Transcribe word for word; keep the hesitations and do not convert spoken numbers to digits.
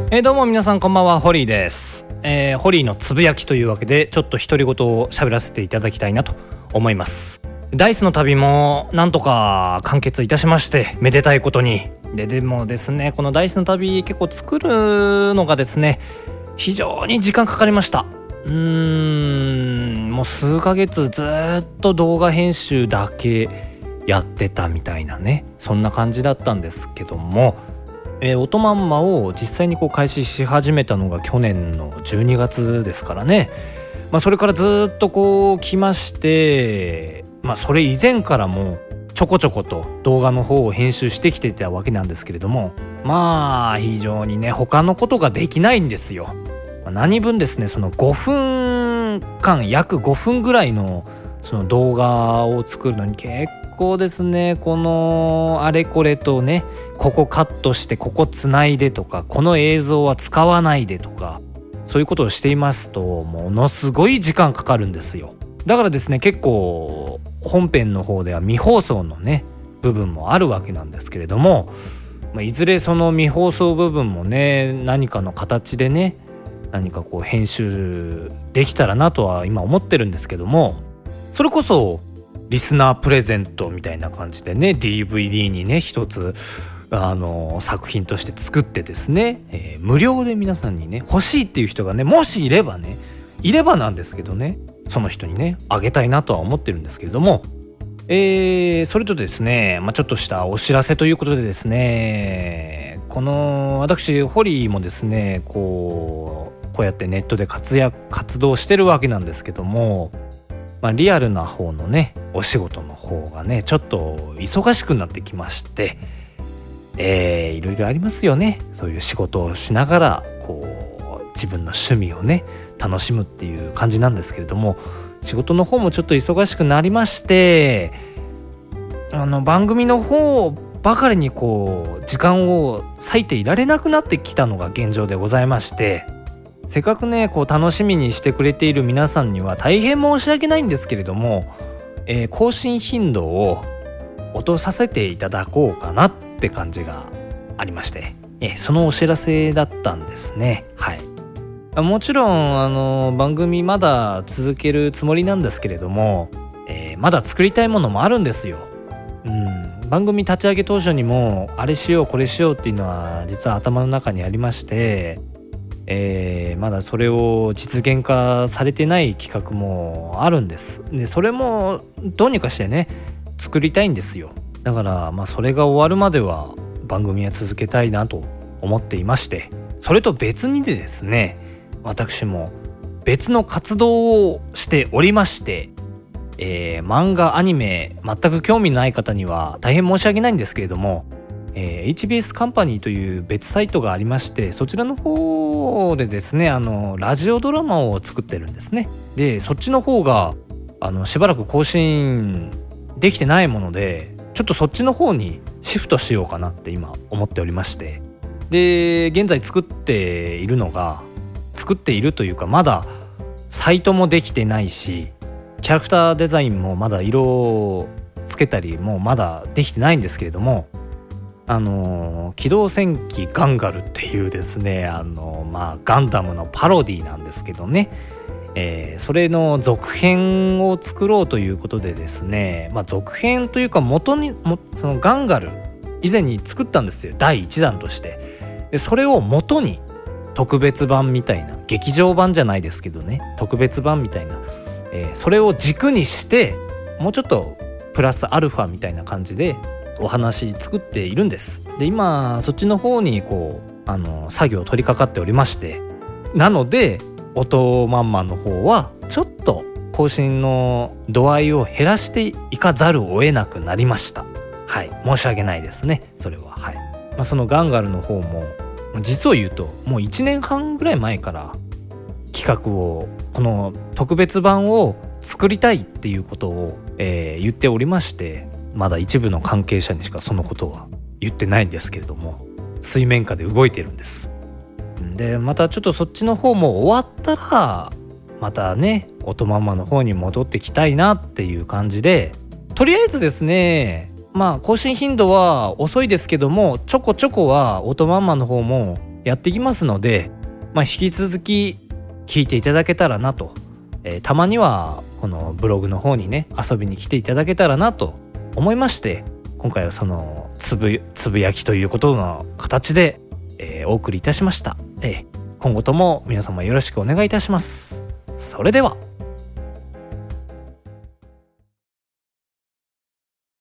えー、どうも皆さんこんばんは、ホリーです。えー、ホリーのつぶやきというわけでちょっと独り言を喋らせていただきたいなと思います。ダイスの旅もなんとか完結いたしまして、めでたいことに。ででもですね、このダイスの旅結構作るのがですね、非常に時間かかりました。うーんもう数ヶ月ずっと動画編集だけやってたみたいなね、そんな感じだったんですけども、えー、オトマンマを実際にこう開始し始めたのが去年のじゅうにがつですからね。まあ、それからずっとこう来まして、まあ、それ以前からもちょこちょこと動画の方を編集してきてたわけなんですけれども、まあ非常にね他のことができないんですよ。何分ですね、そのごふんかん約ごふんぐらいのその動画を作るのに結構ですね、このあれこれとね、ここカットしてここつないでとか、この映像は使わないでとか、そういうことをしていますとものすごい時間かかるんですよ。だからですね、結構本編の方では未放送のね部分もあるわけなんですけれども、まあ、いずれその未放送部分もね何かの形でね何かこう編集できたらなとは今思ってるんですけども、それこそリスナープレゼントみたいな感じでね ディーブイディー にね一つあの作品として作ってですね、えー、無料で皆さんにね欲しいっていう人がねもしいればねいればなんですけどね、その人にねあげたいなとは思ってるんですけれども、えー、それとですね、まあ、ちょっとしたお知らせということでですね、この私ホリーもですねこうこうやってネットで活躍活動してるわけなんですけども、まあ、リアルな方のねお仕事の方がねちょっと忙しくなってきまして、えー、いろいろありますよね。そういう仕事をしながらこう自分の趣味をね楽しむっていう感じなんですけれども、仕事の方もちょっと忙しくなりまして、あの番組の方ばかりにこう時間を割いていられなくなってきたのが現状でございまして、せっかくねこう楽しみにしてくれている皆さんには大変申し訳ないんですけれども、えー、更新頻度を落とさせていただこうかなって感じがありまして、えー、そのお知らせだったんですね。はい。もちろんあの番組まだ続けるつもりなんですけれども、えー、まだ作りたいものもあるんですよ。うん、番組立ち上げ当初にもあれしようこれしようっていうのは実は頭の中にありまして、えー、まだそれを実現化されてない企画もあるんです。でそれもどうにかしてね作りたいんですよ。だからまあそれが終わるまでは番組は続けたいなと思っていまして、それと別にでですね、私も別の活動をしておりまして、えー、漫画アニメ全く興味ない方には大変申し訳ないんですけれども、えー、エイチビーエス カンパニーという別サイトがありまして、そちらの方でですねあのラジオドラマを作ってるんですね。でそっちの方があのしばらく更新できてないもので、ちょっとそっちの方にシフトしようかなって今思っておりまして、で現在作っているのが作っているというかまだサイトもできてないし、キャラクターデザインもまだ色をつけたりもまだできてないんですけれども、あの機動戦記ガンガルっていうですねあのまあガンダムのパロディなんですけどね、えー、それの続編を作ろうということでですね、まあ続編というか元にもそのガンガル以前に作ったんですよ、だいいちだんとして。でそれを元に特別版みたいな、劇場版じゃないですけどね特別版みたいな、えー、それを軸にしてもうちょっとプラスアルファみたいな感じでお話作っているんです。で今そっちの方にこうあの作業取り掛かっておりまして、なのでオトマンマの方はちょっと更新の度合いを減らしていかざるを得なくなりました。はい、申し訳ないですねそれは。はい。まあ、そのガンガルの方も実を言うともういちねんはんぐらい前から企画をこの特別版を作りたいっていうことを、えー、言っておりまして、まだ一部の関係者にしかそのことは言ってないんですけれども、水面下で動いてるんです。でまたちょっとそっちの方も終わったらまたねオトマンマの方に戻ってきたいなっていう感じで、とりあえずですねまあ更新頻度は遅いですけどもちょこちょこはオトマンマの方もやっていきますので、まあ、引き続き聞いていただけたらなと、えー、たまにはこのブログの方にね遊びに来ていただけたらなと思いまして、今回はそのつぶつぶやきということの形で、えー、お送りいたしました。えー、今後とも皆様よろしくお願いいたします。それでは。